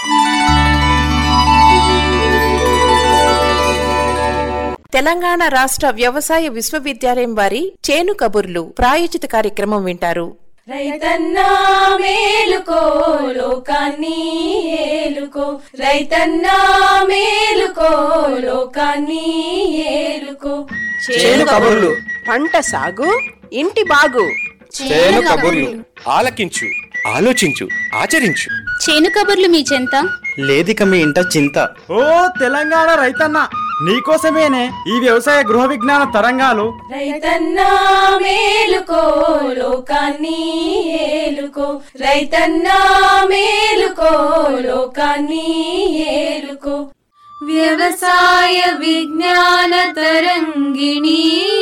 తెలంగాణ రాష్ట్ర వ్యవసాయ విశ్వవిద్యాలయం వారి చేను కబుర్లు ప్రాయోజిత కార్యక్రమం వింటారు. రైతన్నా మేలుకో లోకాన్ని ఏలుకో, రైతన్నా మేలుకో లోకాన్ని ఏలుకో. చేను కబుర్లు, పంట సాగు ఇంటి బాగు. చేను కబుర్లు ఆలకించు, ఆలోచించు, ఆచరించు. చేను కబుర్లు మీ చెంత లేదిక మీ ఇంట చింత. ఓ తెలంగాణ రైతన్న, నీకోసమేనే ఈ వ్యవసాయ గృహ విజ్ఞాన తరంగాలు. రైతన్నా మేలుకో లోకాన్ని ఏలుకో, రైతన్నా మేలుకో లోకాన్ని ఏలుకో. వ్యవసాయ విజ్ఞాన తరంగిణి,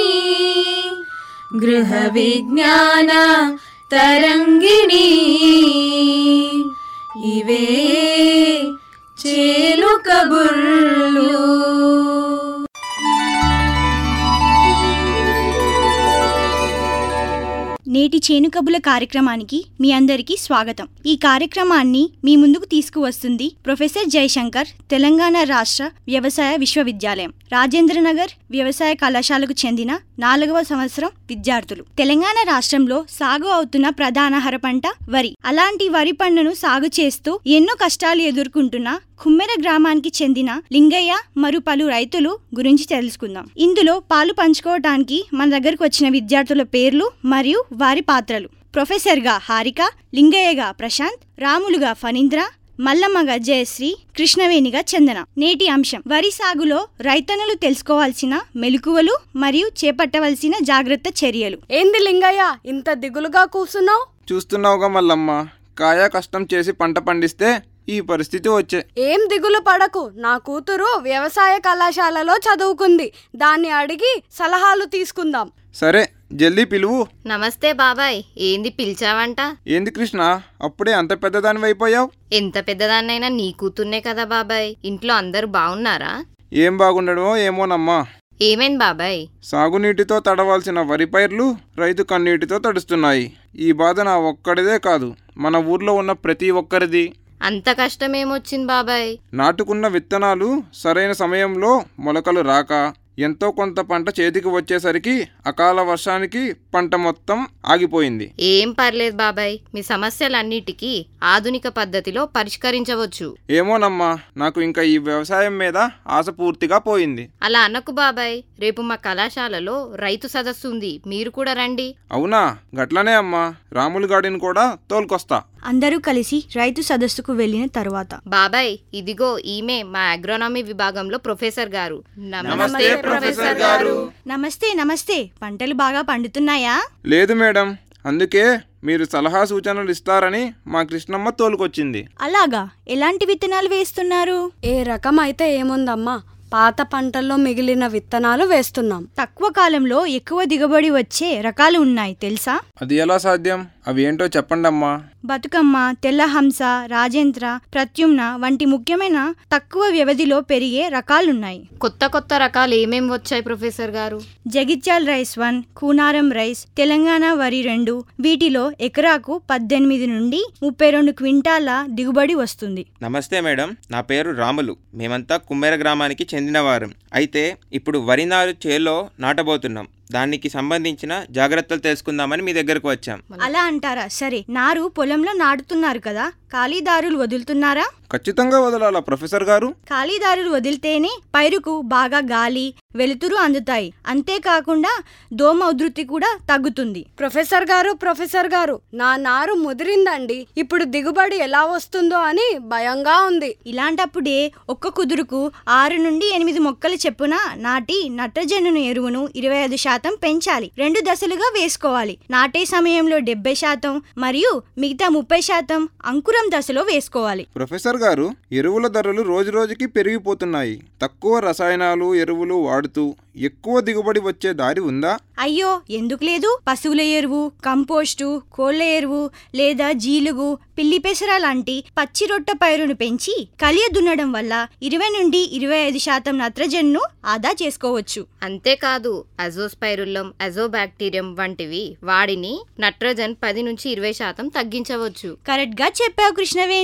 గృహ విజ్ఞాన తరంగిణి, ఇవే చేను కబుర్లు. నేటి చేను కబుర్ల కార్యక్రమానికి మీ అందరికీ స్వాగతం. ఈ కార్యక్రమాన్ని మీ ముందుకు తీసుకువస్తుంది ప్రొఫెసర్ జయశంకర్, తెలంగాణ రాష్ట్ర వ్యవసాయ విశ్వవిద్యాలయం, రాజేంద్రనగర్ వ్యవసాయ కళాశాలకు చెందిన 4వ సంవత్సరం విద్యార్థులు. తెలంగాణ రాష్ట్రంలో సాగు అవుతున్న ప్రధాన ఆహార పంట వరి. అలాంటి వరి పంటను సాగు చేస్తూ ఎన్నో కష్టాలు ఎదుర్కొంటున్న కుమ్మెర గ్రామానికి చెందిన లింగయ్య మరియు పలు రైతులు గురించి తెలుసుకుందాం. ఇందులో పాలు పంచుకోవడానికి మన దగ్గరకు వచ్చిన విద్యార్థుల పేర్లు మరియు వారి పాత్రలు. ప్రొఫెసర్గా హారిక, లింగయ్యగా ప్రశాంత్, రాములుగా ఫణీంద్ర, మల్లమ్మగా జయశ్రీ, కృష్ణవేణిగా చందన. నేటి అంశం వరి సాగులో రైతన్నలు తెలుసుకోవాల్సిన మెలకువలు మరియు చేపట్టవలసిన జాగ్రత్త చర్యలు. ఏంది లింగయ్య ఇంత దిగులుగా కూర్చున్నావు? చూస్తున్నావుగా మల్లమ్మ, కాయ కష్టం చేసి పంట పండిస్తే ఈ పరిస్థితి వచ్చే. ఏం దిగులు పడకు, నా కూతురు వ్యవసాయ కళాశాలలో చదువుకుంది, దాన్ని అడిగి సలహాలు తీసుకుందాం. సరే, జల్దీ పిలువు. నమస్తే బాబాయ్, ఏంది పిలిచావంట? ఏంది కృష్ణ, అప్పుడే అంత పెద్దదానివి అయిపోయావు? ఎంత పెద్దదాన్నైనా నీ కూతుర్నే కదా బాబాయ్. ఇంట్లో అందరూ బాగున్నారా? ఏం బాగుండడమో ఏమోనమ్మా. ఏమైంది బాబాయ్? సాగునీటితో తడవాల్సిన వరి పైర్లు రైతు కన్నీటితో తడుస్తున్నాయి. ఈ బాధ నా ఒక్కడిదే కాదు, మన ఊర్లో ఉన్న ప్రతి ఒక్కరిది. అంత కష్టమేమొచ్చింది బాబాయ్? నాటుకున్న విత్తనాలు సరైన సమయంలో మొలకలు రాక, ఎంతో కొంత పంట చేతికి వచ్చేసరికి అకాల వర్షానికి పంట మొత్తం ఆగిపోయింది. ఏం పర్లేదు బాబాయ్, మీ సమస్యలన్నిటికీ ఆధునిక పద్ధతిలో పరిష్కరించవచ్చు. ఏమోనమ్మా, నాకు ఇంకా ఈ వ్యవసాయం మీద ఆశ పూర్తిగా పోయింది. అలా అనకు బాబాయ్, రేపు మా కళాశాలలో రైతు సదస్సు ఉంది, మీరు కూడా రండి. అవునా? గట్లనే అమ్మా, రాములు గాడిని కూడా తోలుకొస్తా. అందరూ కలిసి రైతు సదస్సుకు వెళ్లిన తరువాత, బాబాయ్ ఇదిగో ఈమె మా అగ్రోనామీ విభాగంలో ప్రొఫెసర్ గారు. నమస్తే ప్రొఫెసర్ గారు. నమస్తే నమస్తే. పంటలు బాగా పండుతున్నాయా? లేదు మేడం, అందుకే మీరు సలహా సూచనలు ఇస్తారని మా కృష్ణమ్మ తోలుకొచ్చింది. అలాగా? ఎలాంటి విత్తనాలు వేస్తున్నారు? ఏ రకం అయితే ఏముందమ్మా, పాత పంటల్లో మిగిలిన విత్తనాలు వేస్తున్నాం. తక్కువ కాలంలో ఎక్కువ దిగుబడి వచ్చే రకాలు ఉన్నాయి తెలుసా? అది ఎలా సాధ్యం? అవి ఏంటో చెప్పండమ్మా. బతుకమ్మ, తెల్లహంస, రాజేంద్ర, ప్రత్యుమ్న వంటి ముఖ్యమైన తక్కువ వ్యవధిలో పెరిగే రకాలున్నాయి. కొత్త కొత్త రకాలు ఏమేమి వచ్చాయి ప్రొఫెసర్ గారు? జగిత్యాల్ రైస్ 1, కూనారం రైస్, తెలంగాణ వరి 2. వీటిలో ఎకరాకు 18 నుండి 32 క్వింటాల దిగుబడి వస్తుంది. నమస్తే మేడం, నా పేరు రాములు. మేమంతా కుమ్మెర గ్రామానికి చెందినవారం. అయితే ఇప్పుడు వరి నారు చేలో నాటబోతున్నాం. దానికి సంబంధించిన జాగ్రత్తలు తెలుసుకుందామని మీ దగ్గరకు వచ్చాం. అలా అంటారా? సరే, నారు పొలంలో నాటుతున్నారు కదా, ఖాళీదారులు వదులుతున్నారా? ఖచ్చితంగా వదలాలా ప్రొఫెసర్ గారు? ఖాళీదారులు వదిలితేనే పైరుకు బాగా గాలి, వెలుతురు అందుతాయి. అంతేకాకుండా దోమ ఉధృతి కూడా తగ్గుతుంది. ప్రొఫెసర్ గారు నా నారు ముదిరిందండి, ఇప్పుడు దిగుబడి ఎలా వస్తుందో అని భయంగా ఉంది. ఇలాంటప్పుడే ఒక్క కుదురుకు 6 నుండి 8 మొక్కలు చెప్పున నాటి నత్రజనును ఎరువును 25% పెంచాలి. 2 దశలుగా వేసుకోవాలి. నాటే సమయంలో 70% మరియు మిగతా 30% అంకురం దశలో వేసుకోవాలి. ప్రొఫెసర్ గారు, ఎరువుల ధరలు రోజురోజుకి పెరిగిపోతున్నాయి. తక్కువ రసాయనాలు ఎరువులు వాడుతూ ఎక్కువ దిగుబడి వచ్చే దారి ఉందా? అయ్యో, ఎందుకు లేదు? పశువుల ఎరువు, కంపోస్టు, కోళ్ల ఎరువు లేదా జీలుగు, పిల్లి పెసర లాంటి పచ్చి రొట్ట పైరును పెంచి కలియ దున్నడం వల్ల 20 నుండి 25% నత్రజన్ను ఆదా చేసుకోవచ్చు. అంతేకాదు, అజోస్పైరుల్లం, అజోబాక్టీరియం వంటివి వాడిని నత్రజన్ 10 నుంచి 20% తగ్గించవచ్చు. కరెక్ట్ గా చెప్పావు కృష్ణవేణి.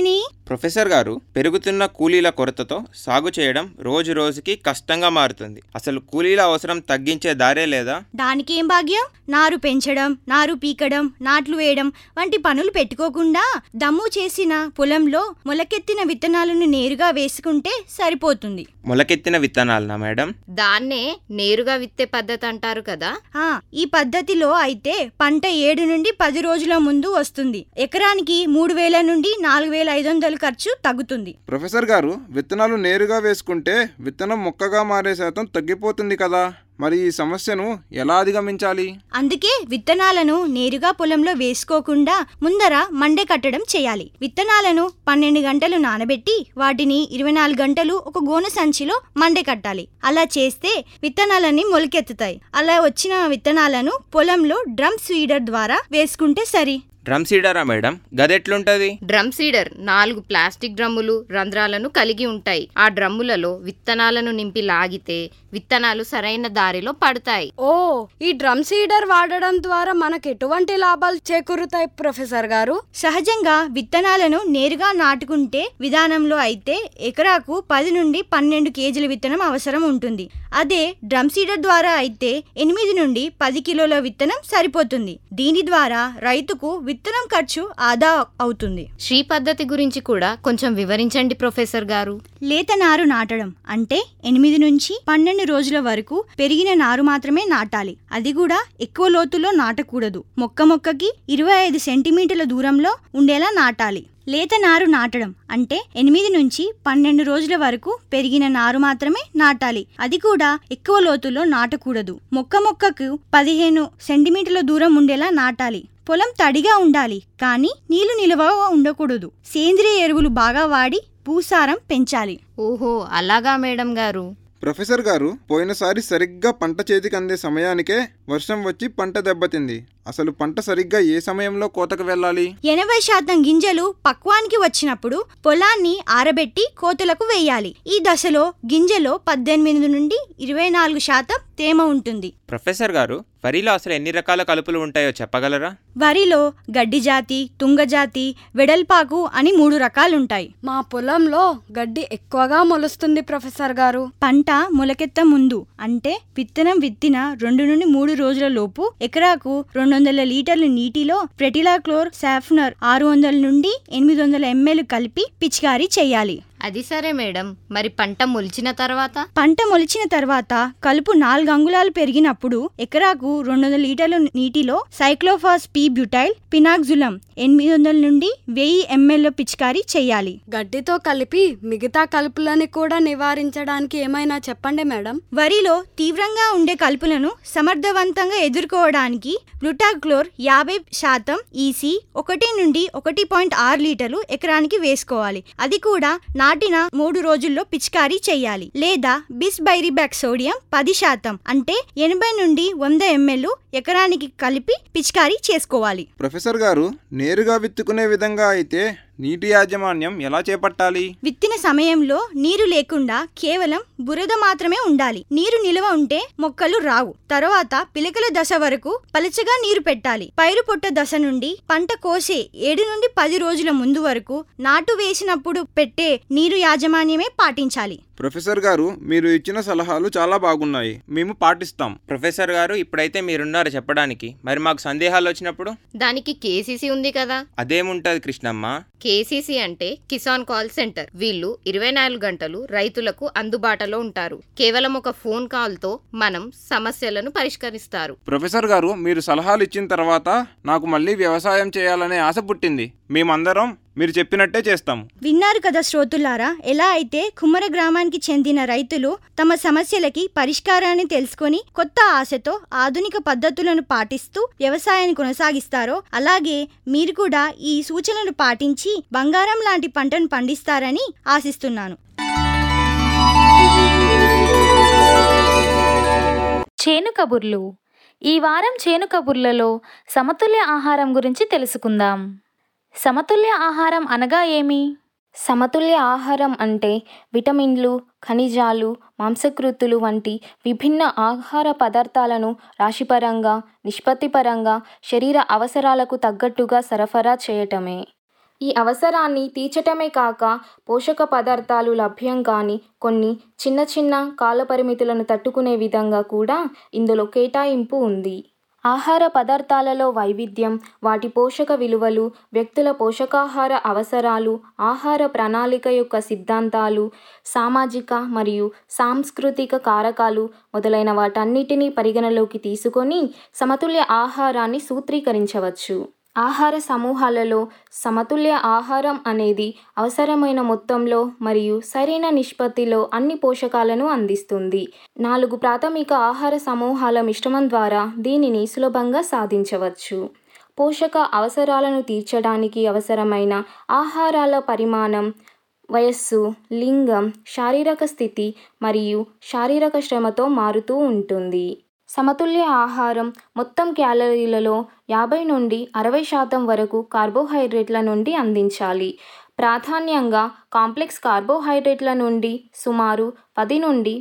ప్రొఫెసర్ గారు, పెరుగుతున్న కూలీల కొరతతో సాగు చేయడం రోజు రోజుకి కష్టంగా మారుతుంది. అసలు కూలీల అవసరం తగ్గించే దారే లేదా? దానికేం భాగ్యం? నారు పెంచడం, నారు పీకడం, నాట్లు వేయడం వంటి పనులు పెట్టుకోకుండా దమ్ము చేసిన పొలంలో మొలకెత్తిన విత్తనాలను నేరుగా వేసుకుంటే సరిపోతుంది. మొలకెత్తిన విత్తనాలనా మేడం? దాన్నే నేరుగా విత్తే పద్ధతి అంటారు కదా. ఈ పద్ధతిలో అయితే పంట 7 నుండి 10 రోజుల ముందు వస్తుంది. ఎకరానికి 3,000 నుండి 4,500 ఖర్చు తగ్గుతుంది. ప్రొఫెసర్ గారు, విత్తనాలు నేరుగా వేసుకుంటే విత్తనం మొక్కగా మారే శాతం తగ్గిపోతుంది కదా, మరి ఈ సమస్యను ఎలా అధిగమించాలి? అందుకే విత్తనాలను నేరుగా పొలంలో వేసుకోకుండా ముందర మండే కట్టడం చేయాలి. విత్తనాలను 12 గంటలు నానబెట్టి వాటిని 24 గంటలు ఒక గోనె సంచిలో మండే కట్టాలి. అలా చేస్తే విత్తనాలన్నీ మొలకెత్తుతాయి. అలా వచ్చిన విత్తనాలను పొలంలో డ్రమ్ సీడర్ ద్వారా వేసుకుంటే సరి. డ్రమ్ సీడరా మేడం? గదెట్లుంటది? డ్రమ్ సీడర్ 4 ప్లాస్టిక్ డ్రమ్ములు, రంధ్రాలను కలిగి ఉంటాయి. ఆ డ్రమ్ములలో విత్తనాలను నింపి లాగితే విత్తనాలు సరైన దారిలో పడతాయి. ఈ డ్రమ్ సీడర్ వాడడం ద్వారా మనకు ఎటువంటి లాభాలు చేకూరుతాయి ప్రొఫెసర్ గారు? సహజంగా విత్తనాలను నేరుగా నాటుకుంటే విధానంలో అయితే ఎకరాకు 10 నుండి 12 కేజీల విత్తనం అవసరం ఉంటుంది. అదే డ్రమ్ సీడర్ ద్వారా అయితే 8 నుండి 10 కిలోల విత్తనం సరిపోతుంది. దీని ద్వారా రైతుకు విత్తనం ఖర్చు ఆదా అవుతుంది. శ్రీ పద్ధతి గురించి కూడా కొంచెం వివరించండి ప్రొఫెసర్ గారు. లేత నారు నాటడం అంటే 8 నుంచి 12 రోజుల వరకు పెరిగిన నారు మాత్రమే నాటాలి. అది కూడా ఎక్కువ లోతులో నాటకూడదు. మొక్కకి 25 సెంటీమీటర్ల దూరంలో ఉండేలా నాటాలి. లేత నారు నాటడం అంటే 8 నుంచి 12 రోజుల వరకు పెరిగిన నారు మాత్రమే నాటాలి. అది కూడా ఎక్కువ లోతులో నాటకూడదు. మొక్కకు 15 సెంటీమీటర్ల దూరం ఉండేలా నాటాలి. పొలం తడిగా ఉండాలి, కానీ నీళ్లు నిలవగా ఉండకూడదు. సేంద్రియ ఎరువులు బాగా వాడి భూసారం పెంచాలి. ఓహో, అలాగా మేడం గారు. ప్రొఫెసర్ గారు, పోయినసారి సరిగ్గా పంట చేతికి అందే సమయానికే వర్షం వచ్చి పంట దెబ్బతింది. అసలు పంట సరిగ్గా ఏ సమయంలో కోతకు వెళ్ళాలి? 80% గింజలు పక్వానికి వచ్చినప్పుడు పొలాన్ని ఆరబెట్టి కోతలకు వేయాలి. ఈ దశలో గింజలో 18 నుండి 24% తేమ ఉంటుంది. ప్రొఫెసర్ గారు, వరిలో అసలు ఎన్ని రకాల కలుపులు ఉంటాయో చెప్పగలరా? వరిలో గడ్డి జాతి, తుంగజాతి, వెడల్పాకు అని 3 రకాలుంటాయి. మా పొలంలో గడ్డి ఎక్కువగా మొలుస్తుంది ప్రొఫెసర్ గారు. పంట మొలకెత్త ముందు అంటే విత్తనం విత్తిన 2 నుండి 3 రోజుల లోపు ఎకరాకు 200 లీటర్ల నీటిలో ప్రెటిలాక్లోర్ సాఫ్నర్ 600 నుండి 800 ml కలిపి పిచికారీ చేయాలి. అది సరే మేడం, మరి పంట మొలిచిన తర్వాత కలుపు 4 అంగుళాలు పెరిగినప్పుడు ఎకరాకు 200 లీటర్ల నీటిలో సైక్లోఫాస్ పి బ్యూటైల్ పినాక్జులం 800 నుండి 1000 ml పిచికారీ చేయాలి. గడ్డితో కలిపి మిగతా కలుపులని కూడా నివారించడానికి ఏమైనా చెప్పండి మేడం. వరిలో తీవ్రంగా ఉండే కలుపులను సమర్థవంతంగా ఎదుర్కోవడానికి బ్లూటాక్లోర్ 50% ఈసీ 1 నుండి 1.6 లీటర్లు ఎకరానికి వేసుకోవాలి. అది కూడా నాటిన 3 రోజుల్లో పిచికారీ చేయాలి. లేదా బిస్బైరిబాక్ సోడియం 10% అంటే 80 నుండి 100 ml ఎకరానికి కలిపి పిచికారీ చేసుకోవాలి. ప్రొఫెసర్ గారు, నేరుగా విత్తుకునే విధంగా అయితే నీటి యాజమాన్యం ఎలా చేపట్టాలి? విత్తిన సమయంలో నీరు లేకుండా కేవలం బురద మాత్రమే ఉండాలి. నీరు నిల్వ ఉంటే మొక్కలు రావు. తర్వాత పిలకల దశ వరకు పలచగా నీరు పెట్టాలి. పైరు పొట్ట దశ నుండి పంట కోసే 7 నుండి 10 రోజుల ముందు వరకు నాటు వేసినప్పుడు పెట్టే నీరు యాజమాన్యమే పాటించాలి. ప్రొఫెసర్ గారు, మీరు ఇచ్చిన సలహాలు చాలా బాగున్నాయి, మేము పాటిస్తాం. ప్రొఫెసర్ గారు, ఇప్పుడైతే మీరున్నారు చెప్పడానికి, మరి మాకు సందేహాలు వచ్చినప్పుడు? దానికి కేసీసీ ఉంది కదా. అదేముంటది కృష్ణమ్మ? కేసీసీ అంటే కిసాన్ కాల్ సెంటర్. వీళ్ళు 24 గంటలు రైతులకు అందుబాటులో ఉంటారు. కేవలం ఒక ఫోన్ కాల్తో మనం సమస్యలను పరిష్కరిస్తారు. ప్రొఫెసర్ గారు, మీరు సలహాలు ఇచ్చిన తర్వాత నాకు మళ్ళీ వ్యవసాయం చేయాలనే ఆశ పుట్టింది. మేమందరం మీరు చెప్పినట్టే చేస్తాము. విన్నారు కదా శ్రోతులారా, ఎలా అయితే కుమ్మర గ్రామానికి చెందిన రైతులు తమ సమస్యలకి పరిష్కారాన్ని తెలుసుకొని కొత్త ఆశతో ఆధునిక పద్ధతులను పాటిస్తూ వ్యవసాయాన్ని కొనసాగిస్తారో, అలాగే మీరు కూడా ఈ సూచనలు పాటించి బంగారం లాంటి పంటను పండిస్తారని ఆశిస్తున్నాను. చేను కబుర్లు. ఈ వారం చేను కబుర్లలో సమతుల్య ఆహారం గురించి తెలుసుకుందాం. సమతుల్య ఆహారం అనగా ఏమి? సమతుల్య ఆహారం అంటే విటమిన్లు, ఖనిజాలు, మాంసకృతులు వంటి విభిన్న ఆహార పదార్థాలను రాశిపరంగా, నిష్పత్తిపరంగా శరీర అవసరాలకు తగ్గట్టుగా సరఫరా చేయటమే. ఈ అవసరాన్ని తీర్చటమే కాక పోషక పదార్థాలు లభ్యం కాని కొన్ని చిన్న చిన్న కాలపరిమితులను తట్టుకునే విధంగా కూడా ఇందులో కేటాయింపు ఉంది. ఆహార పదార్థాలలో వైవిధ్యం, వాటి పోషక విలువలు, వ్యక్తుల పోషకాహార అవసరాలు, ఆహార ప్రణాళిక యొక్క సిద్ధాంతాలు, సామాజిక మరియు సాంస్కృతిక కారకాలు మొదలైన వాటన్నిటినీ పరిగణలోకి తీసుకొని సమతుల్య ఆహారాన్ని సూత్రీకరించవచ్చు. ఆహార సమూహాలలో సమతుల్య ఆహారం అనేది అవసరమైన మొత్తంలో మరియు సరైన నిష్పత్తిలో అన్ని పోషకాలను అందిస్తుంది. 4 ప్రాథమిక ఆహార సమూహాల మిశ్రమం ద్వారా దీనిని సులభంగా సాధించవచ్చు. పోషక అవసరాలను తీర్చడానికి అవసరమైన ఆహారాల పరిమాణం, వయస్సు, లింగం, శారీరక స్థితి మరియు శారీరక శ్రమతో మారుతూ ఉంటుంది. సమతుల్య ఆహారం మొత్తం క్యాలరీలలో 50 నుండి 60% వరకు కార్బోహైడ్రేట్ల నుండి అందించాలి. ప్రాధాన్యంగా కాంప్లెక్స్ కార్బోహైడ్రేట్ల నుండి సుమారు 10 నుండి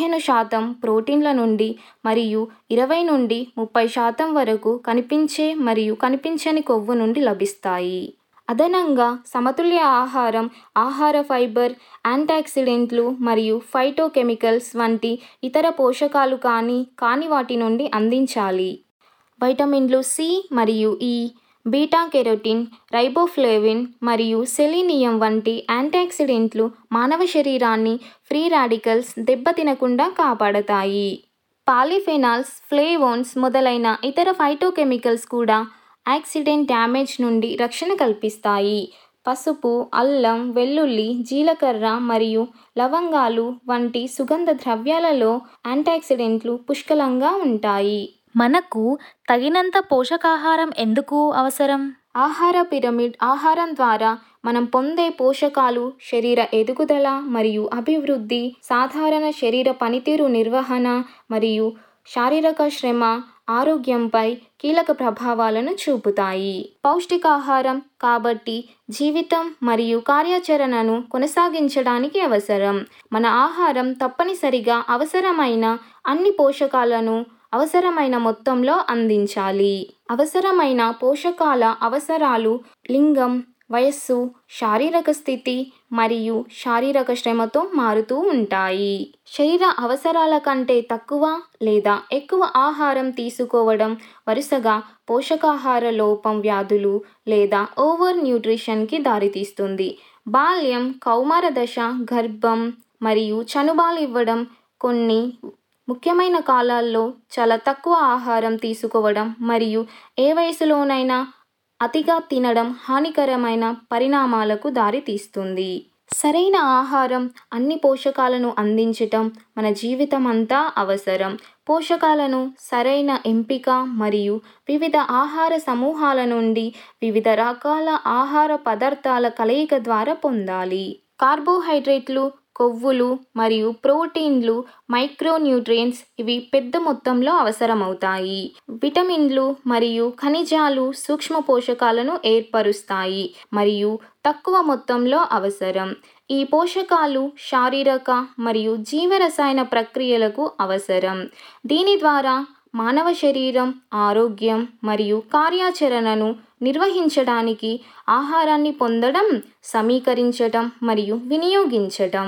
15% ప్రోటీన్ల నుండి మరియు 20 నుండి 30% వరకు కనిపించే మరియు కనిపించని కొవ్వు నుండి లభిస్తాయి. అదనంగా సమతుల్య ఆహారం ఆహార ఫైబర్, యాంటాక్సిడెంట్లు మరియు ఫైటోకెమికల్స్ వంటి ఇతర పోషకాలు కాని వాటి నుండి అందించాలి. వైటమిన్లు సి మరియు ఈ, బీటా కెరోటిన్, రైబోఫ్లేవిన్ మరియు సెలీనియం వంటి యాంటాక్సిడెంట్లు మానవ శరీరాన్ని ఫ్రీ రాడికల్స్ దెబ్బతినకుండా కాపాడతాయి. పాలిఫెనాల్స్, ఫ్లేవోన్స్ మొదలైన ఇతర ఫైటోకెమికల్స్ కూడా యాక్సిడెంట్ డ్యామేజ్ నుండి రక్షణ కల్పిస్తాయి. పసుపు, అల్లం, వెల్లుల్లి, జీలకర్ర మరియు లవంగాలు వంటి సుగంధ ద్రవ్యాలలో యాంటాక్సిడెంట్లు పుష్కలంగా ఉంటాయి. మనకు తగినంత పోషకాహారం ఎందుకు అవసరం? ఆహార పిరమిడ్ ఆహారం ద్వారా మనం పొందే పోషకాలు శరీర ఎదుగుదల మరియు అభివృద్ధి, సాధారణ శరీర పనితీరు నిర్వహణ మరియు శారీరక శ్రమ, ఆరోగ్యంపై కీలక ప్రభావాలను చూపుతాయి. పౌష్టికాహారం కాబట్టి జీవితం మరియు కార్యాచరణను కొనసాగించడానికి అవసరం. మన ఆహారం తప్పనిసరిగా అవసరమైన అన్ని పోషకాలను అవసరమైన మొత్తంలో అందించాలి. అవసరమైన పోషకాల అవసరాలు లింగం, వయస్సు, శారీరక స్థితి మరియు శారీరక శ్రమతో మారుతూ ఉంటాయి. శరీర అవసరాల కంటే తక్కువ లేదా ఎక్కువ ఆహారం తీసుకోవడం వరుసగా పోషకాహార లోపం వ్యాధులు లేదా ఓవర్ న్యూట్రిషన్కి దారితీస్తుంది. బాల్యం, కౌమార దశ, గర్భం మరియు చనుబాలు ఇవ్వడం కొన్ని ముఖ్యమైన కాలాల్లో చాలా తక్కువ ఆహారం తీసుకోవడం మరియు ఏ వయసులోనైనా అతిగా తినడం హానికరమైన పరిణామాలకు దారితీస్తుంది. సరైన ఆహారం అన్ని పోషకాలను అందించటం మన జీవితం అంతా అవసరం. పోషకాలను సరైన ఎంపిక మరియు వివిధ ఆహార సమూహాల నుండి వివిధ రకాల ఆహార పదార్థాల కలయిక ద్వారా పొందాలి. కార్బోహైడ్రేట్లు, కొవ్వులు మరియు ప్రోటీన్లు, మైక్రోన్యూట్రియంట్స్ ఇవి పెద్ద మొత్తంలో అవసరమవుతాయి. విటమిన్లు మరియు ఖనిజాలు సూక్ష్మ పోషకాలను ఏర్పరుస్తాయి మరియు తక్కువ మొత్తంలో అవసరం. ఈ పోషకాలు శారీరక మరియు జీవరసాయన ప్రక్రియలకు అవసరం. దీని ద్వారా మానవ శరీరం ఆరోగ్యం మరియు కార్యాచరణను నిర్వహించడానికి ఆహారాన్ని పొందడం, సమీకరించటం మరియు వినియోగించటం.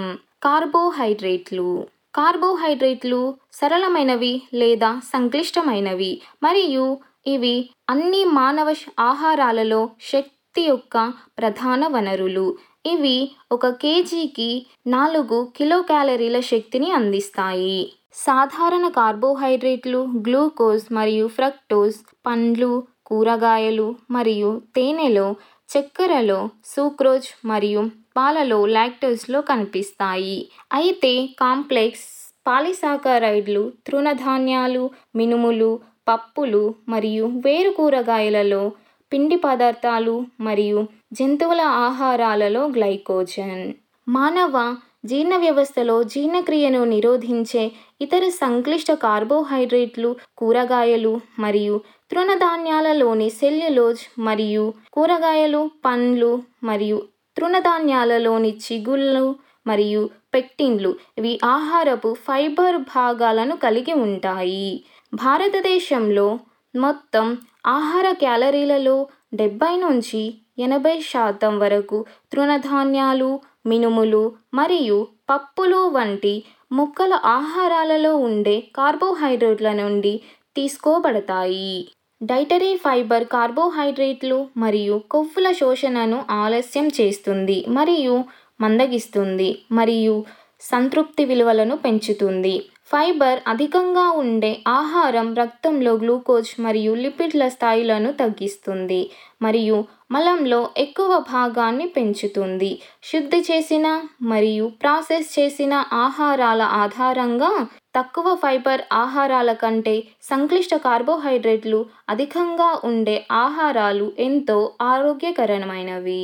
కార్బోహైడ్రేట్లు సరళమైనవి లేదా సంక్లిష్టమైనవి మరియు ఇవి అన్ని మానవ ఆహారాలలో శక్తి యొక్క ప్రధాన వనరులు. ఇవి 1 kgకి 4 కిలోకాలరీల శక్తిని అందిస్తాయి. సాధారణ కార్బోహైడ్రేట్లు గ్లూకోజ్ మరియు ఫ్రక్టోజ్ పండ్లు, కూరగాయలు మరియు తేనెలో, చక్కెరలో సూక్రోజ్ మరియు పాలలో లాక్టోజ్లో కనిపిస్తాయి. అయితే కాంప్లెక్స్ పాలిసాకరైడ్లు తృణధాన్యాలు, మినుములు, పప్పులు మరియు వేరు కూరగాయలలో, పిండి పదార్థాలు మరియు జంతువుల ఆహారాలలో గ్లైకోజన్. మానవ జీర్ణ వ్యవస్థలో జీర్ణక్రియను నిరోధించే ఇతర సంక్లిష్ట కార్బోహైడ్రేట్లు కూరగాయలు మరియు తృణధాన్యాలలోని సెల్యులోజ్ మరియు కూరగాయలు, పండ్లు మరియు తృణధాన్యాలలోని చిగుళ్ళు మరియు పెక్టిన్లు ఇవి ఆహారపు ఫైబర్ భాగాలను కలిగి ఉంటాయి. భారతదేశంలో మొత్తం ఆహార క్యాలరీలలో 70 నుంచి 80% వరకు తృణధాన్యాలు, మినుములు మరియు పప్పులు వంటి మొక్కల ఆహారాలలో ఉండే కార్బోహైడ్రేట్ల నుండి తీసుకోబడతాయి. డైటరీ ఫైబర్ కార్బోహైడ్రేట్లు మరియు కొవ్వుల శోషణను ఆలస్యం చేస్తుంది మరియు మందగిస్తుంది మరియు సంతృప్తి విలువలను పెంచుతుంది. ఫైబర్ అధికంగా ఉండే ఆహారం రక్తంలో గ్లూకోజ్ మరియు లిపిడ్ల స్థాయిలను తగ్గిస్తుంది మరియు మలంలో ఎక్కువ భాగాన్ని పెంచుతుంది. శుద్ధి చేసిన మరియు ప్రాసెస్ చేసిన ఆహారాల ఆధారంగా తక్కువ ఫైబర్ ఆహారాల కంటే సంక్లిష్ట కార్బోహైడ్రేట్లు అధికంగా ఉండే ఆహారాలు ఎంతో ఆరోగ్యకరమైనవి.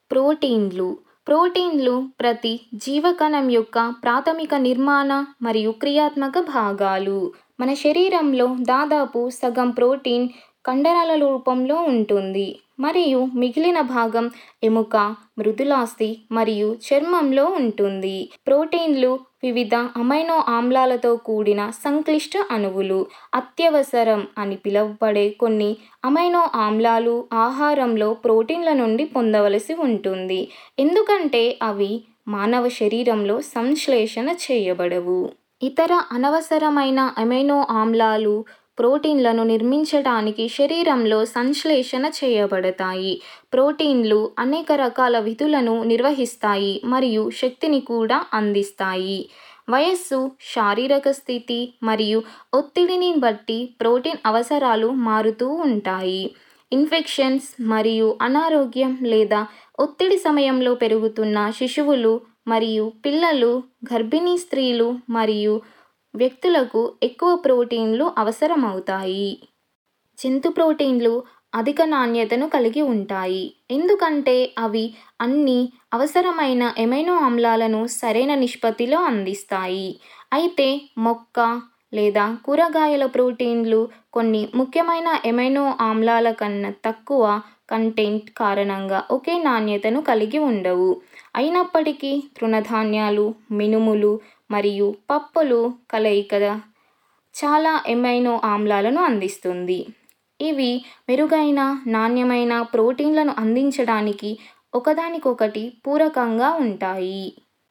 ప్రోటీన్లు ప్రతి జీవకణం యొక్క ప్రాథమిక నిర్మాణ మరియు క్రియాత్మక భాగాలు. మన శరీరంలో దాదాపు సగం ప్రోటీన్ కండరాల రూపంలో ఉంటుంది మరియు మిగిలిన భాగం ఎముక, మృదులాస్థి మరియు చర్మంలో ఉంటుంది. ప్రోటీన్లు వివిధ అమైనో ఆమ్లాలతో కూడిన సంక్లిష్ట అణువులు. అత్యవసరం అని పిలువబడే కొన్ని అమైనో ఆమ్లాలు ఆహారంలో ప్రోటీన్ల నుండి పొందవలసి ఉంటుంది, ఎందుకంటే అవి మానవ శరీరంలో సంశ్లేషణ చేయబడవు. ఇతర అనవసరమైన అమైనో ఆమ్లాలు ప్రోటీన్లను నిర్మించడానికి శరీరంలో సంశ్లేషణ చేయబడతాయి. ప్రోటీన్లు అనేక రకాల విధులను నిర్వహిస్తాయి మరియు శక్తిని కూడా అందిస్తాయి. వయస్సు, శారీరక స్థితి మరియు ఒత్తిడిని బట్టి ప్రోటీన్ అవసరాలు మారుతూ ఉంటాయి. ఇన్ఫెక్షన్స్ మరియు అనారోగ్యం లేదా ఒత్తిడి సమయంలో పెరుగుతున్న శిశువులు మరియు పిల్లలు, గర్భిణీ స్త్రీలు మరియు వ్యక్తులకు ఎక్కువ ప్రోటీన్లు అవసరమవుతాయి. జంతు ప్రోటీన్లు అధిక నాణ్యతను కలిగి ఉంటాయి ఎందుకంటే అవి అన్ని అవసరమైన ఎమైనో ఆమ్లాలను సరైన నిష్పత్తిలో అందిస్తాయి. అయితే మొక్క లేదా కూరగాయల ప్రోటీన్లు కొన్ని ముఖ్యమైన ఎమైనో ఆమ్లాల కన్నా తక్కువ కంటెంట్ కారణంగా ఒకే నాణ్యతను కలిగి ఉండవు. అయినప్పటికీ తృణధాన్యాలు, మినుములు మరియు పప్పులు కలయిక చాలా ఎమైనో ఆమ్లాలను అందిస్తుంది. ఇవి మెరుగైన, నాణ్యమైన ప్రోటీన్లను అందించడానికి ఒకదానికొకటి పూరకంగా ఉంటాయి.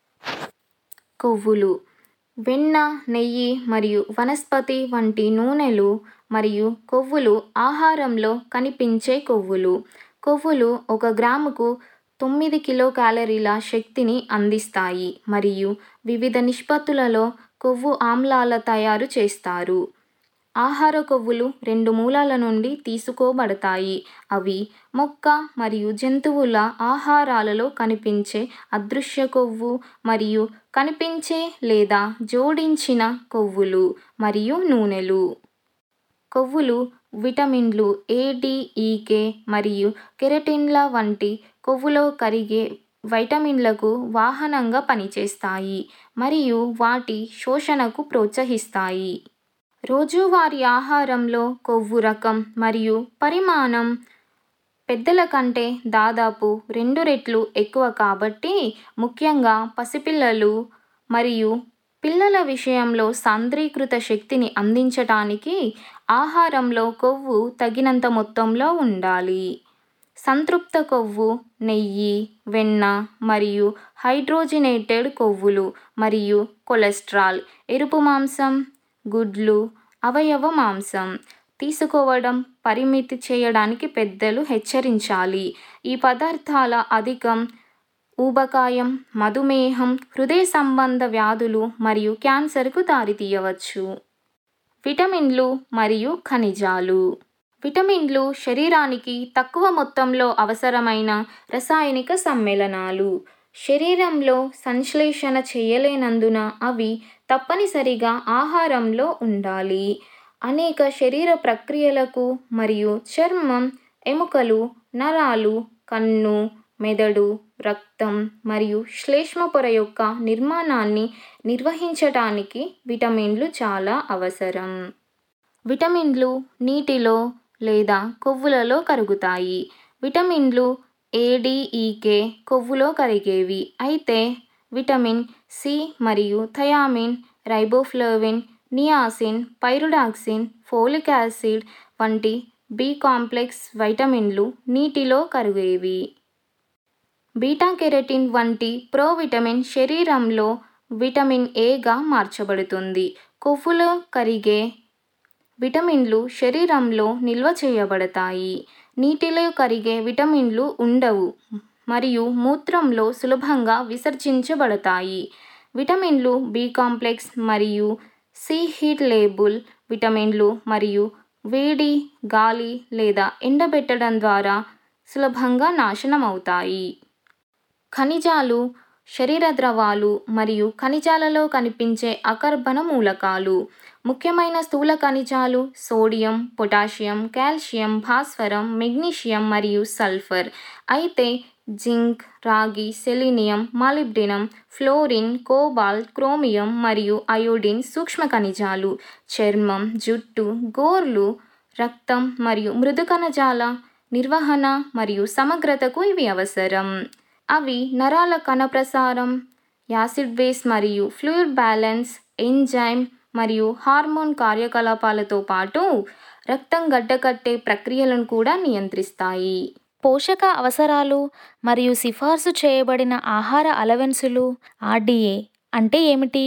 కొవ్వులు. వెన్న, నెయ్యి మరియు వనస్పతి వంటి నూనెలు మరియు కొవ్వులు ఆహారంలో కనిపించే కొవ్వులు. కొవ్వులు 1 గ్రాముకు 9 కిలోకాలరీల శక్తిని అందిస్తాయి మరియు వివిధ నిష్పత్తులలో కొవ్వు ఆమ్లాల తయారు చేస్తారు. ఆహార కొవ్వులు 2 మూలాల నుండి తీసుకోబడతాయి. అవి మొక్క మరియు జంతువుల ఆహారాలలో కనిపించే అదృశ్య కొవ్వు మరియు కనిపించే లేదా జోడించిన కొవ్వులు మరియు నూనెలు. కొవ్వులు విటమిన్లు A, D, E, K మరియు కెరటిన్ల వంటి కొవ్వులో కరిగే వైటమిన్లకు వాహనంగా పనిచేస్తాయి మరియు వాటి శోషణకు ప్రోత్సహిస్తాయి. రోజువారీ ఆహారంలో కొవ్వు రకం మరియు పరిమాణం పెద్దల కంటే దాదాపు 2 రెట్లు ఎక్కువ కాబట్టి ముఖ్యంగా పసిపిల్లలు మరియు పిల్లల విషయంలో సాంద్రీకృత శక్తిని అందించడానికి ఆహారంలో కొవ్వు తగినంత మొత్తంలో ఉండాలి. సంతృప్త కొవ్వు నెయ్యి, వెన్న మరియు హైడ్రోజినేటెడ్ కొవ్వులు మరియు కొలెస్ట్రాల్. ఎరుపు మాంసం, గుడ్లు, అవయవ మాంసం తీసుకోవడం పరిమితి చేయడానికి పెద్దలు హెచ్చరించాలి. ఈ పదార్థాల అధికం ఊబకాయం, మధుమేహం, హృదయ సంబంధ వ్యాధులు మరియు క్యాన్సర్కు దారితీయవచ్చు. విటమిన్లు మరియు ఖనిజాలు. విటమిన్లు శరీరానికి తక్కువ మొత్తంలో అవసరమైన రసాయనిక సమ్మేళనాలు. శరీరంలో సంశ్లేషణ చేయలేనందున అవి తప్పనిసరిగా ఆహారంలో ఉండాలి. అనేక శరీర ప్రక్రియలకు మరియు చర్మం, ఎముకలు, నరాలు, కన్ను, మెదడు, రక్తం మరియు శ్లేష్మ పొర యొక్క నిర్మాణాన్ని నిర్వహించడానికి విటమిన్లు చాలా అవసరం. విటమిన్లు నీటిలో లేదా కొవ్వులలో కరుగుతాయి. విటమిన్లు A, D, E, K కొవ్వులో కరిగేవి అయితే విటమిన్ సి మరియు thiamine, riboflavin, niacin, pyridoxine, folic acid వంటి బి కాంప్లెక్స్ వైటమిన్లు నీటిలో కరిగేవి. బీటా కెరటిన్ వంటి ప్రోవిటమిన్ శరీరంలో విటమిన్ ఏగా మార్చబడుతుంది. కొవ్వులో కరిగే విటమిన్లు శరీరంలో నిల్వ చేయబడతాయి. నీటిలో కరిగే విటమిన్లు ఉండవు మరియు మూత్రంలో సులభంగా విసర్జించబడతాయి. విటమిన్లు బి కాంప్లెక్స్ మరియు సి హీట్ లేబుల్ విటమిన్లు మరియు వేడి, గాలి లేదా ఎండబెట్టడం ద్వారా సులభంగా నాశనమవుతాయి. ఖనిజాలు శరీర ద్రవాలు మరియు ఖనిజాలలో కనిపించే అకర్బన మూలకాలు. ముఖ్యమైన స్థూల ఖనిజాలు సోడియం, పొటాషియం, కాల్షియం, భాస్వరం, మెగ్నీషియం మరియు సల్ఫర్. అయితే జింక్, రాగి, selenium, molybdenum, fluorine, cobalt, chromium మరియు అయోడిన్ సూక్ష్మ ఖనిజాలు. చర్మం, జుట్టు, గోర్లు, రక్తం మరియు మృదు కణజాల నిర్వహణ మరియు సమగ్రతకు ఇవి అవసరం. అవి నరాల కణ ప్రసారం, యాసిడ్ బేస్ మరియు ఫ్లూయిడ్ బ్యాలెన్స్, ఎంజైమ్ మరియు హార్మోన్ కార్యకలాపాలతో పాటు రక్తం గడ్డకట్టే ప్రక్రియలను కూడా నియంత్రిస్తాయి. పోషక అవసరాలు మరియు సిఫార్సు చేయబడిన ఆహార అలవెన్సులు ఆర్డీఏ అంటే ఏమిటి?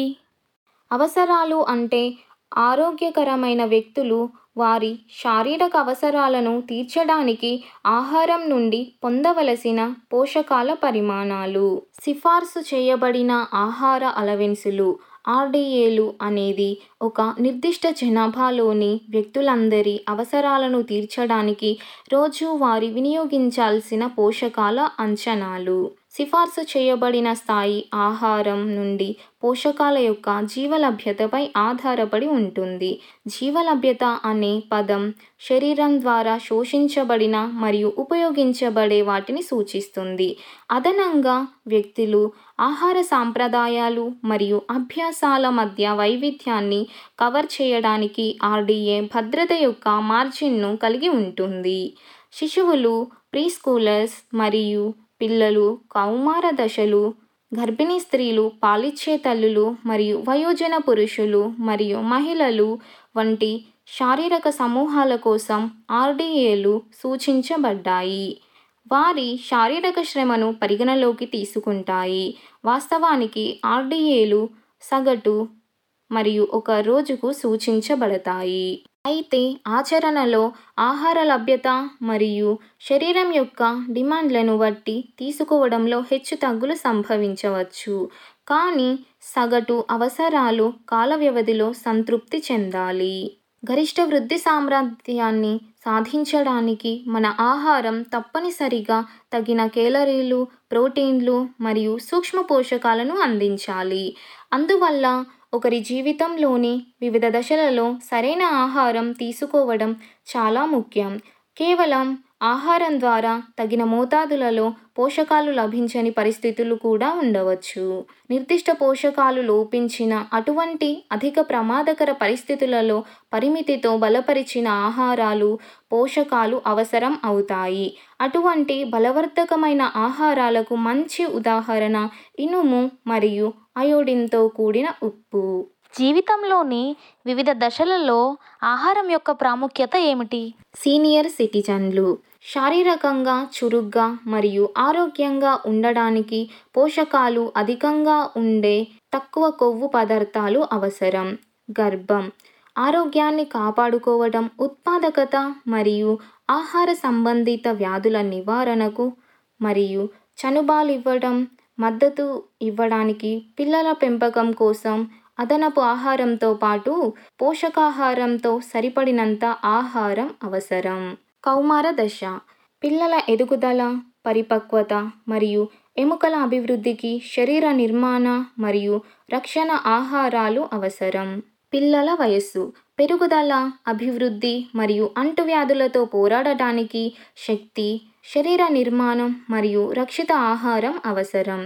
అవసరాలు అంటే ఆరోగ్యకరమైన వ్యక్తులు వారి శారీరక అవసరాలను తీర్చడానికి ఆహారం నుండి పొందవలసిన పోషకాల పరిమాణాలు. సిఫార్సు చేయబడిన ఆహార అలవెన్సులు ఆర్డీఏలు అనేది ఒక నిర్దిష్ట జనాభాలోని వ్యక్తులందరి అవసరాలను తీర్చడానికి రోజువారీ వినియోగించాల్సిన పోషకాల అంచనాలు. సిఫార్సు చేయబడిన స్థాయి ఆహారం నుండి పోషకాల యొక్క జీవలభ్యతపై ఆధారపడి ఉంటుంది. జీవలభ్యత అనే పదం శరీరం ద్వారా శోషించబడిన మరియు ఉపయోగించబడే వాటిని సూచిస్తుంది. అదనంగా వ్యక్తులు ఆహార సాంప్రదాయాలు మరియు అభ్యాసాల మధ్య వైవిధ్యాన్ని కవర్ చేయడానికి ఆర్డీఏ భద్రత యొక్క మార్జిన్ను కలిగి ఉంటుంది. శిశువులు, ప్రీస్కూలర్స్ మరియు పిల్లలు, కౌమార దశలు, గర్భిణీ స్త్రీలు, పాలిచ్చే తల్లులు మరియు వయోజన పురుషులు మరియు మహిళలు వంటి శారీరక సమూహాల కోసం ఆర్డీఏలు సూచించబడ్డాయి. వారి శారీరక శ్రమను పరిగణలోకి తీసుకుంటాయి. వాస్తవానికి ఆర్డీఏలు సగటు మరియు ఒక రోజుకు సూచించబడతాయి. అయితే ఆచరణలో ఆహార లభ్యత మరియు శరీరం యొక్క డిమాండ్లను బట్టి తీసుకోవడంలో హెచ్చుతగ్గులు సంభవించవచ్చు. కానీ సగటు అవసరాలు కాల వ్యవధిలో సంతృప్తి చెందాలి. గరిష్ట వృద్ధి సామర్థ్యాన్ని సాధించడానికి మన ఆహారం తప్పనిసరిగా తగిన కేలరీలు, ప్రోటీన్లు మరియు సూక్ష్మ పోషకాలను అందించాలి. అందువల్ల ఒకరి జీవితంలోని వివిధ దశలలో సరైన ఆహారం తీసుకోవడం చాలా ముఖ్యం. కేవలం ఆహారం ద్వారా తగిన మోతాదులలో పోషకాలు లభించని పరిస్థితులు కూడా ఉండవచ్చు. నిర్దిష్ట పోషకాలు లోపించిన అటువంటి అధిక ప్రమాదకర పరిస్థితులలో పరిమితితో బలపరిచిన ఆహారాలు, పోషకాలు అవసరం అవుతాయి. అటువంటి బలవర్ధకమైన ఆహారాలకు మంచి ఉదాహరణ ఇనుము మరియు అయోడిన్తో కూడిన ఉప్పు. జీవితంలోని వివిధ దశలలో ఆహారం యొక్క ప్రాముఖ్యత ఏమిటి? సీనియర్ సిటిజన్లు శారీరకంగా చురుగ్గా మరియు ఆరోగ్యంగా ఉండడానికి పోషకాలు అధికంగా ఉండే తక్కువ కొవ్వు పదార్థాలు అవసరం. గర్భం ఆరోగ్యాన్ని కాపాడుకోవడం, ఉత్పాదకత మరియు ఆహార సంబంధిత వ్యాధుల నివారణకు మరియు చనుబాలివ్వడం, మద్దతు ఇవ్వడానికి పిల్లల పెంపకం కోసం అదనపు ఆహారంతో పాటు పోషకాహారంతో సరిపడినంత ఆహారం అవసరం. కౌమార దశ పిల్లల ఎదుగుదల, పరిపక్వత మరియు ఎముకల అభివృద్ధికి శరీర నిర్మాణ మరియు రక్షణ ఆహారాలు అవసరం. పిల్లల వయస్సు పెరుగుదల, అభివృద్ధి మరియు అంటువ్యాధులతో పోరాడటానికి శక్తి, శరీర నిర్మాణం మరియు రక్షిత ఆహారం అవసరం.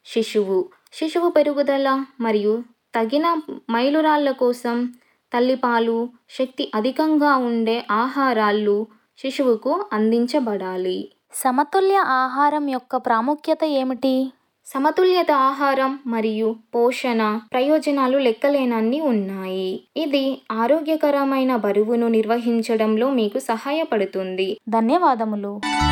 శిశువు పెరుగుదల మరియు తగిన మైలురాళ్ల కోసం తల్లిపాలు, శక్తి అధికంగా ఉండే ఆహారాలు శిశువుకు అందించబడాలి. సమతుల్య ఆహారం యొక్క ప్రాముఖ్యత ఏమిటి? సమతుల్యత ఆహారం మరియు పోషణ ప్రయోజనాలు లెక్కలేనన్ని ఉన్నాయి. ఇది ఆరోగ్యకరమైన బరువును నిర్వహించడంలో మీకు సహాయపడుతుంది. ధన్యవాదములు.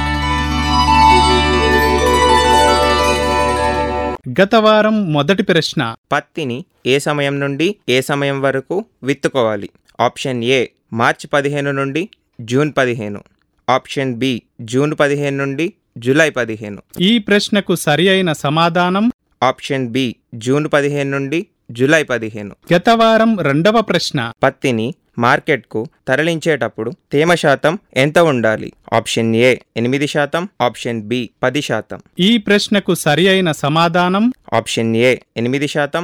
గత వారం మొదటి ప్రశ్న. పత్తిని ఏ సమయం నుండి ఏ సమయం వరకు విత్తుకోవాలి? ఆప్షన్ ఏ మార్చి 15 నుండి జూన్ 15. ఆప్షన్ బి జూన్ 15 నుండి జూలై 15. ఈ ప్రశ్నకు సరి అయిన సమాధానం ఆప్షన్ బి జూన్ 15 నుండి జూలై 15. గత వారం రెండవ ప్రశ్న. పత్తిని మార్కెట్కు తరలించేటప్పుడు తేమ శాతం ఎంత ఉండాలి? Option A 8%, option B 10%. ఈ ప్రశ్నకు సరి అయిన సమాధానం ఆప్షన్ ఏ 8%.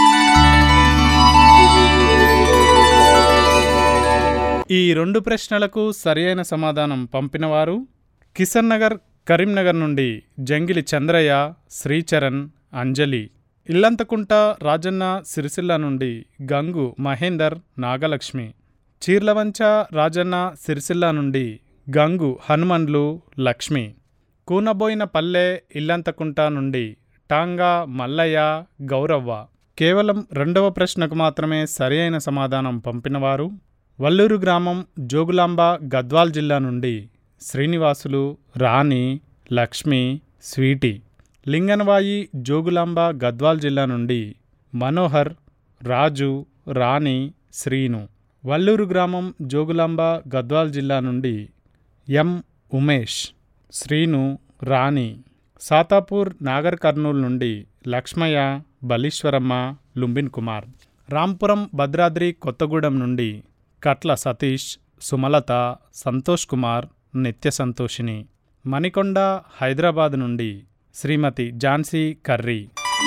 ఈ రెండు ప్రశ్నలకు సరి అయిన సమాధానం పంపినవారు కిషన్ నగర్ కరీంనగర్ నుండి జంగిలి చంద్రయ్య, శ్రీచరణ్, అంజలి. ఇల్లంతకుంట రాజన్న సిరిసిల్ల నుండి గంగు మహేందర్, నాగలక్ష్మి. చీర్లవంచ రాజన్న సిరిసిల్ల నుండి గంగు హనుమన్లు, లక్ష్మి. కూనబోయిన పల్లె ఇల్లంతకుంట నుండి టాంగా మల్లయ్య, గౌరవ్వ. కేవలం రెండవ ప్రశ్నకు మాత్రమే సరి అయిన సమాధానం పంపినవారు వల్లూరు గ్రామం జోగులాంబ గద్వాల్ జిల్లా నుండి శ్రీనివాసులు, రాణి, లక్ష్మి, స్వీటీ. లింగనవాయి జోగులాంబ గద్వాల్ జిల్లా నుండి మనోహర్, రాజు, రాణి, శ్రీను. వల్లూరు గ్రామం జోగులాంబ గద్వాల్ జిల్లా నుండి ఎం ఉమేష్, శ్రీను, రాణి. సాతాపూర్ నాగర్ కర్నూలు నుండి లక్ష్మయ్య, బలీశ్వరమ్మ, లుంబిన్ కుమార్. రాంపురం భద్రాద్రి కొత్తగూడెం నుండి కట్ల సతీష్, సుమలత, సంతోష్ కుమార్, నిత్య సంతోషిని. మణికొండ హైదరాబాద్ నుండి శ్రీమతి ఝాన్సీ కర్రీ.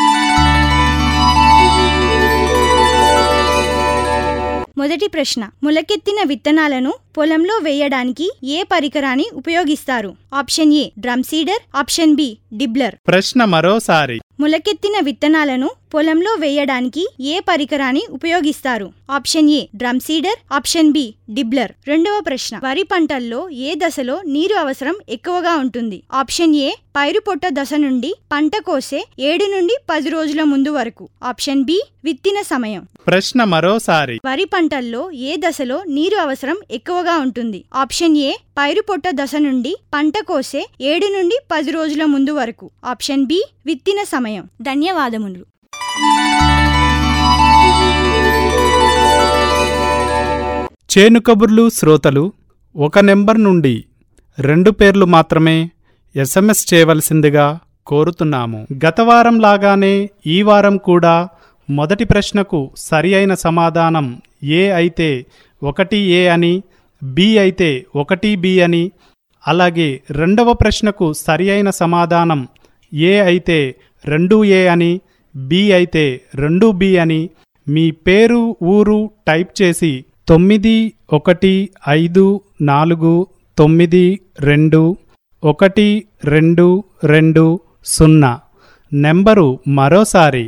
మొదటి ప్రశ్న. మొలకెత్తిన విత్తనాలను పొలంలో వేయడానికి ఏ పరికరాన్ని ఉపయోగిస్తారు? Option A drum seeder, option B dibbler. ప్రశ్న మరోసారి. మొలకెత్తిన విత్తనాలను పొలంలో వేయడానికి ఏ పరికరాన్ని ఉపయోగిస్తారు? Option A drum seeder, option B dibbler. రెండవ ప్రశ్న. వరి పంటల్లో ఏ దశలో నీరు అవసరం ఎక్కువగా ఉంటుంది? ఆప్షన్ ఏ పైరు పొట్ట దశ నుండి పంట కోసే 7 నుండి 10 రోజుల ముందు వరకు. ఆప్షన్ బి విత్తిన సమయం. ప్రశ్న మరోసారి. వరి పంటల్లో ఏ దశలో నీరు అవసరం ఎక్కువగా ఉంటుంది? ఆప్షన్ ఏ పైరు పొట్ట దశ నుండి పంట కోసే 7 నుండి 10 రోజుల ముందు వరకు. ఆప్షన్ బి విత్తిన సమయం. ధన్యవాదములు. చేను కబుర్లు శ్రోతలు 1 నెంబర్ నుండి 2 పేర్లు మాత్రమే SMS చేయవలసిందిగా కోరుతున్నాము. గత వారం లాగానే ఈ వారం కూడా మొదటి ప్రశ్నకు సరి అయిన సమాధానం ఏ అయితే 1A అని, బి అయితే 1B అని, అలాగే రెండవ ప్రశ్నకు సరి అయిన సమాధానం ఏ అయితే 2A అని, బి అయితే 2B అని మీ పేరు ఊరు టైప్ చేసి 9154121220 నెంబరు మరోసారి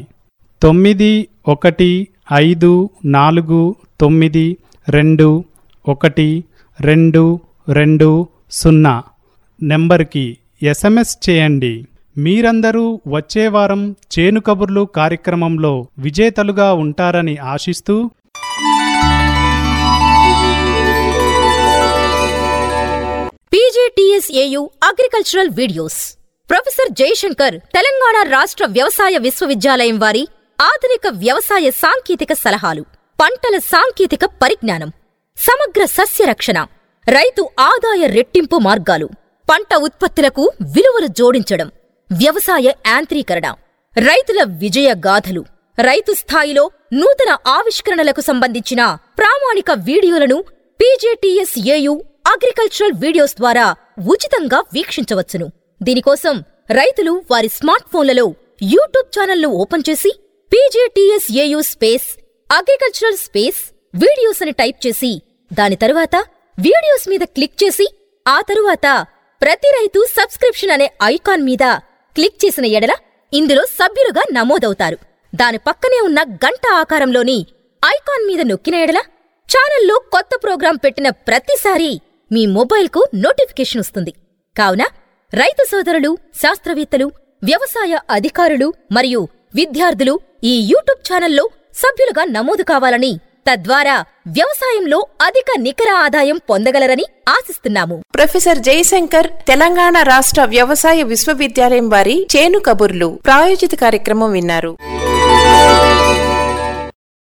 9154121220 నెంబర్కి SMS చేయండి. మీరందరూ వచ్చే వారం చేను కబుర్లు కార్యక్రమంలో విజేతలుగా ఉంటారని ఆశిస్తూ PGTSAU agricultural videos. Professor Jayashankar Telangana రాష్ట్ర వ్యవసాయ విశ్వవిద్యాలయం వారి ఆధునిక వ్యవసాయ సాంకేతిక సలహాలు, పంటల సాంకేతిక పరిజ్ఞానం, సమగ్ర సస్య రక్షణ, రైతు ఆదాయ రెట్టింపు మార్గాలు, పంట ఉత్పత్తులకు విలువలు జోడించడం, వ్యవసాయ యాంత్రీకరణ, రైతుల విజయ గాథలు, రైతు స్థాయిలో నూతన ఆవిష్కరణలకు సంబంధించిన ప్రామాణిక వీడియోలను PGTSAU అగ్రికల్చరల్ వీడియోస్ ద్వారా ఉచితంగా వీక్షించవచ్చును. దీనికోసం రైతులు వారి స్మార్ట్ ఫోన్లలో యూట్యూబ్ ఛానల్ను ఓపెన్ చేసి PGTSAU space agricultural space videos అని టైప్ చేసి దాని తరువాత వీడియోస్ మీద క్లిక్ చేసి ఆ తరువాత ప్రతి రైతు సబ్స్క్రిప్షన్ అనే ఐకాన్ మీద క్లిక్ చేసిన ఎడల ఇందులో సభ్యులుగా నమోదవుతారు. దాని పక్కనే ఉన్న గంట ఆకారంలోని ఐకాన్ మీద నొక్కిన ఎడల ఛానల్లో కొత్త ప్రోగ్రాం పెట్టిన ప్రతిసారి మీ మొబైల్కు నోటిఫికేషన్ వస్తుంది. కావున రైతు సోదరులు, శాస్త్రవేత్తలు వ్యవసాయ అధికారులు మరియు విద్యార్థులు ఈ యూట్యూబ్ ఛానల్లో సభ్యులుగా నమోదు కావాలని, తద్వారా వ్యవసాయంలో అధిక నికర ఆదాయం పొందగలరని ఆశిస్తున్నాము. ప్రొఫెసర్ జయశంకర్ తెలంగాణ రాష్ట్ర వ్యవసాయ విశ్వవిద్యాలయం వారి చేను కబుర్లు ప్రాయోజిత కార్యక్రమం విన్నారు.